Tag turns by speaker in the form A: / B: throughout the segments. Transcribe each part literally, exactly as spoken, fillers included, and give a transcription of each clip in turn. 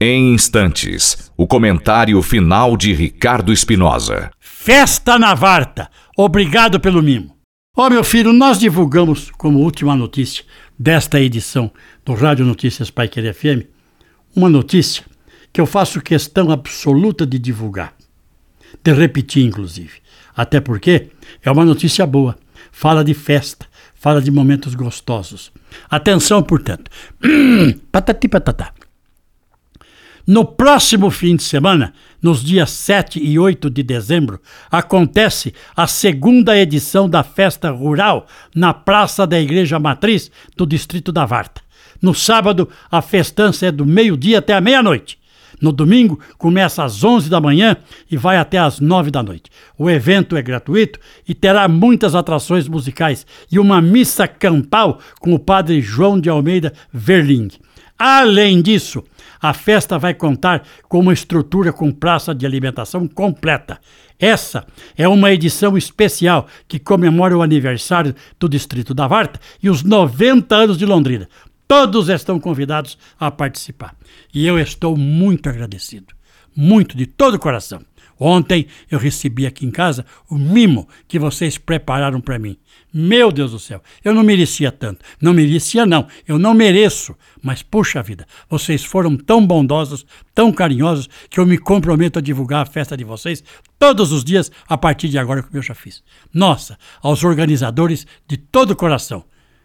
A: Em instantes, o comentário final de Ricardo Espinosa.
B: Festa na Varta. Obrigado pelo mimo. Ó, meu filho, nós divulgamos como última notícia desta edição do Rádio Notícias Paiquerê F M uma notícia que eu faço questão absoluta de divulgar, de repetir inclusive, até porque é uma notícia boa, fala de festa, fala de momentos gostosos. Atenção, portanto. Patati patatá. No próximo fim de semana, nos dias sete e oito de dezembro, acontece a segunda edição da Festa Rural na Praça da Igreja Matriz do Distrito da Varta. No sábado, a festança é do meio-dia até a meia-noite. No domingo, começa às onze da manhã e vai até às nove da noite. O evento é gratuito e terá muitas atrações musicais e uma missa campal com o padre João de Almeida Verling. Além disso, a festa vai contar com uma estrutura com praça de alimentação completa. Essa é uma edição especial que comemora o aniversário do Distrito da Varta e os noventa anos de Londrina. Todos estão convidados a participar. E eu estou muito agradecido, muito de todo o coração. Ontem eu recebi aqui em casa o mimo que vocês prepararam para mim. Meu Deus do céu, eu não merecia tanto. Não merecia não, eu não mereço. Mas puxa vida, vocês foram tão bondosos, tão carinhosos, que eu me comprometo a divulgar a festa de vocês todos os dias a partir de agora, como eu já fiz. Nossa, aos organizadores de todo o coração.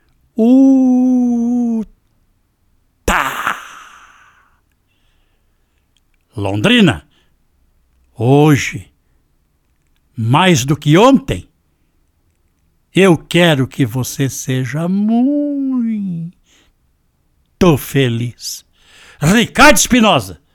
B: Uh, tá. Londrina, hoje, mais do que ontem, eu quero que você seja muito feliz. Ricardo Espinosa.